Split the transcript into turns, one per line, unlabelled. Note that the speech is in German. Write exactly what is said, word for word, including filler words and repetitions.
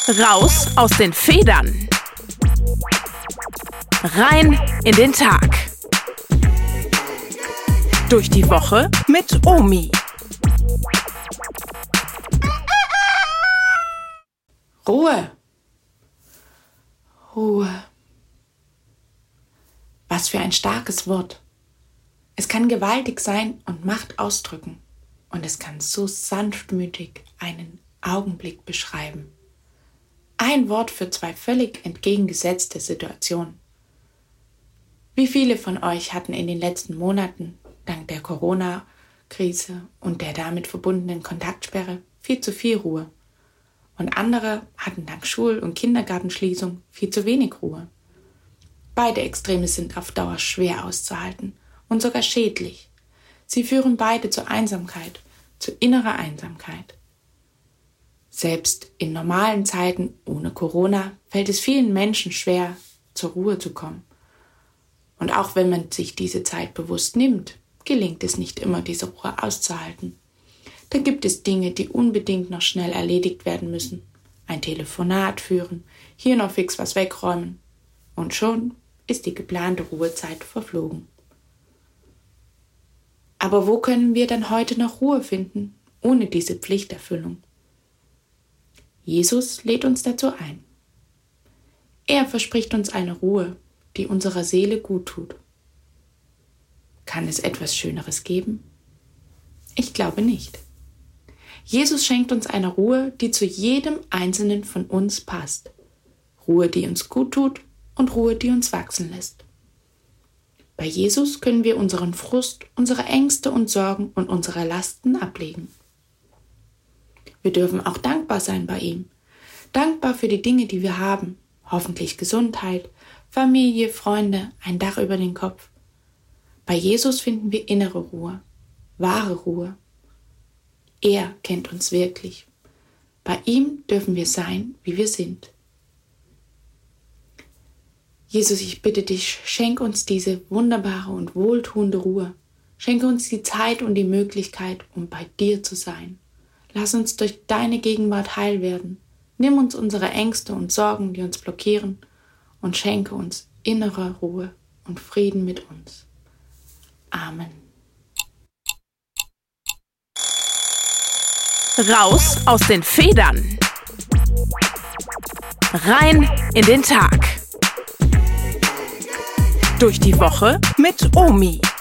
Raus aus den Federn. Rein in den Tag. Durch die Woche mit Omi.
Ruhe. Ruhe. Was für ein starkes Wort. Es kann gewaltig sein und Macht ausdrücken. Und es kann so sanftmütig einen Augenblick beschreiben. Ein Wort für zwei völlig entgegengesetzte Situationen. Wie viele von euch hatten in den letzten Monaten, dank der Corona-Krise und der damit verbundenen Kontaktsperre, viel zu viel Ruhe? Und andere hatten dank Schul- und Kindergartenschließung viel zu wenig Ruhe. Beide Extreme sind auf Dauer schwer auszuhalten und sogar schädlich. Sie führen beide zur Einsamkeit, zu innerer Einsamkeit. Selbst in normalen Zeiten ohne Corona fällt es vielen Menschen schwer, zur Ruhe zu kommen. Und auch wenn man sich diese Zeit bewusst nimmt, gelingt es nicht immer, diese Ruhe auszuhalten. Da gibt es Dinge, die unbedingt noch schnell erledigt werden müssen. Ein Telefonat führen, hier noch fix was wegräumen. Und schon ist die geplante Ruhezeit verflogen. Aber wo können wir dann heute noch Ruhe finden, ohne diese Pflichterfüllung? Jesus lädt uns dazu ein. Er verspricht uns eine Ruhe, die unserer Seele gut tut. Kann es etwas Schöneres geben? Ich glaube nicht. Jesus schenkt uns eine Ruhe, die zu jedem Einzelnen von uns passt. Ruhe, die uns gut tut und Ruhe, die uns wachsen lässt. Bei Jesus können wir unseren Frust, unsere Ängste und Sorgen und unsere Lasten ablegen. Wir dürfen auch dankbar sein bei ihm. Dankbar für die Dinge, die wir haben. Hoffentlich Gesundheit, Familie, Freunde, ein Dach über den Kopf. Bei Jesus finden wir innere Ruhe, wahre Ruhe. Er kennt uns wirklich. Bei ihm dürfen wir sein, wie wir sind. Jesus, ich bitte dich, schenk uns diese wunderbare und wohltuende Ruhe. Schenke uns die Zeit und die Möglichkeit, um bei dir zu sein. Lass uns durch deine Gegenwart heil werden. Nimm uns unsere Ängste und Sorgen, die uns blockieren, und schenke uns innere Ruhe und Frieden mit uns. Amen.
Raus aus den Federn. Rein in den Tag. Durch die Woche mit Omi.